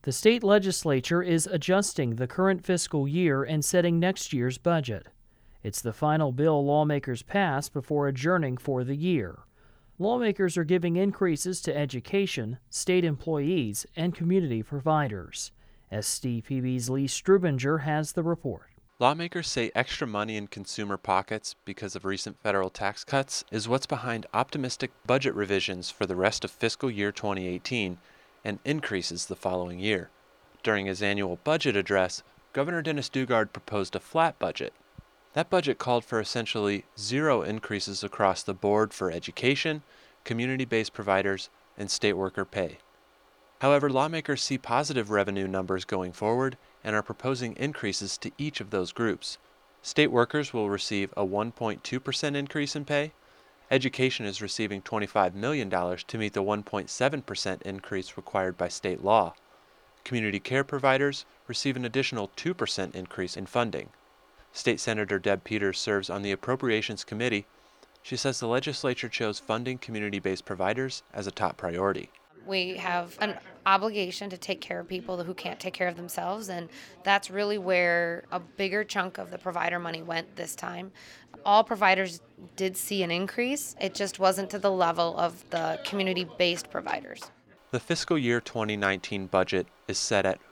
The state legislature is adjusting the current fiscal year and setting next year's budget. It's the final bill lawmakers pass before adjourning for the year. Lawmakers are giving increases to education, state employees, and community providers. SDPB's Lee Strubinger has the report. Lawmakers say extra money in consumer pockets because of recent federal tax cuts is what's behind optimistic budget revisions for the rest of fiscal year 2018 and increases the following year. During his annual budget address, Governor Dennis Daugaard proposed a flat budget. That budget called for essentially zero increases across the board for education, community-based providers, and state worker pay. However, lawmakers see positive revenue numbers going forward and are proposing increases to each of those groups. State workers will receive a 1.2% increase in pay. Education is receiving $25 million to meet the 1.7% increase required by state law. Community care providers receive an additional 2% increase in funding. State Senator Deb Peters serves on the Appropriations Committee. She says the legislature chose funding community-based providers as a top priority. We have an obligation to take care of people who can't take care of themselves, and that's really where a bigger chunk of the provider money went this time. All providers did see an increase. It just wasn't to the level of the community-based providers. The fiscal year 2019 budget is set at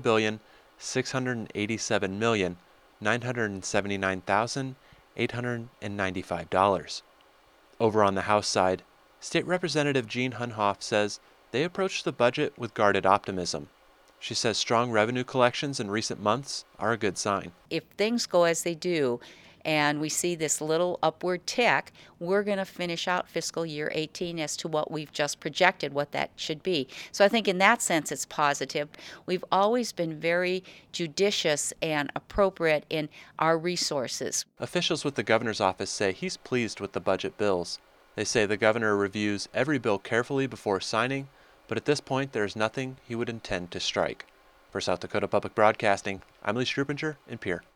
$4,687,979,895. Over on the House side, State Representative Jean Hunhoff says they approached the budget with guarded optimism. She says strong revenue collections in recent months are a good sign. If things go as they do and we see this little upward tick, we're going to finish out fiscal year 18 as to what we've just projected, what that should be. So I think in that sense it's positive. We've always been very judicious and appropriate in our resources. Officials with the governor's office say he's pleased with the budget bills. They say the governor reviews every bill carefully before signing, but at this point there is nothing he would intend to strike. For South Dakota Public Broadcasting, I'm Lee Strubinger in Pierre.